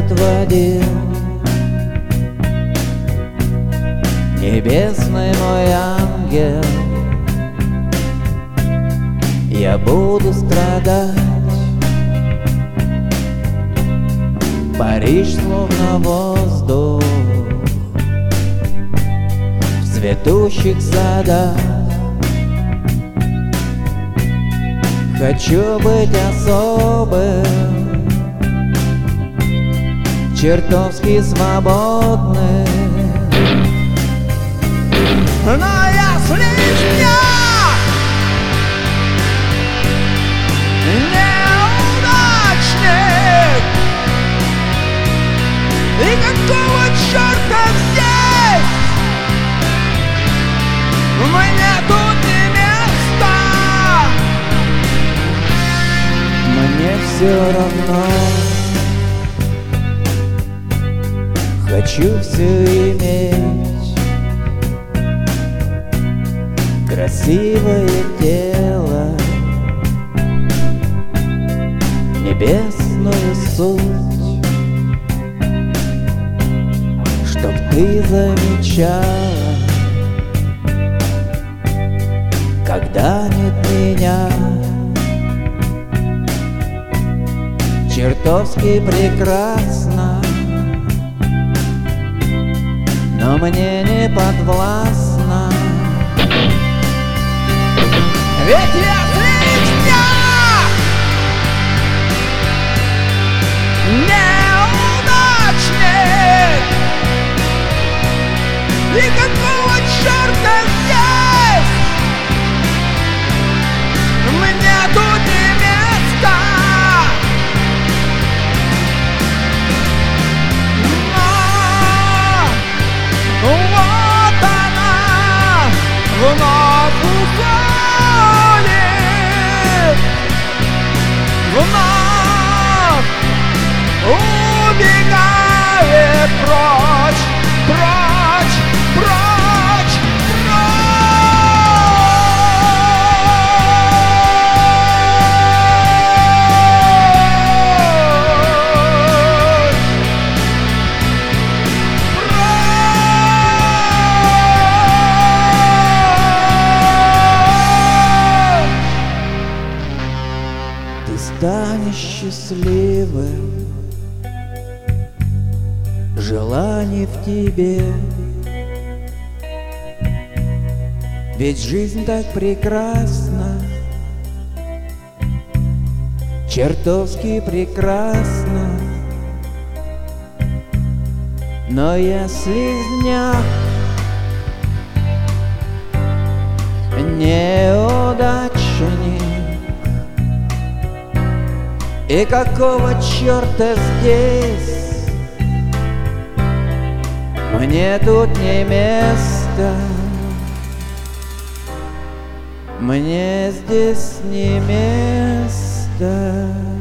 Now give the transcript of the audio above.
отводил. Небесный мой ангел, я буду страдать. Париж словно воздух в цветущих садах. Хочу быть особым, чертовски свободным. Но если я неудачник, и какого черта здесь мне тут не место? Мне все равно, хочу все иметь. Красивое тело, небесную суть, чтоб ты замечала, когда нет меня. Чертовски прекрасно, но мне не подвластно. Ведь если я неудачник, и какого черта здесь мне тут не место? Но вот она вновь уходит, вновь убегает прочь, прочь, прочь, ты станешь счастливым, желаний в тебе. Ведь жизнь так прекрасна, чертовски прекрасна. Но если дня неудачник, и какого черта здесь мне тут не место? Мне здесь не место.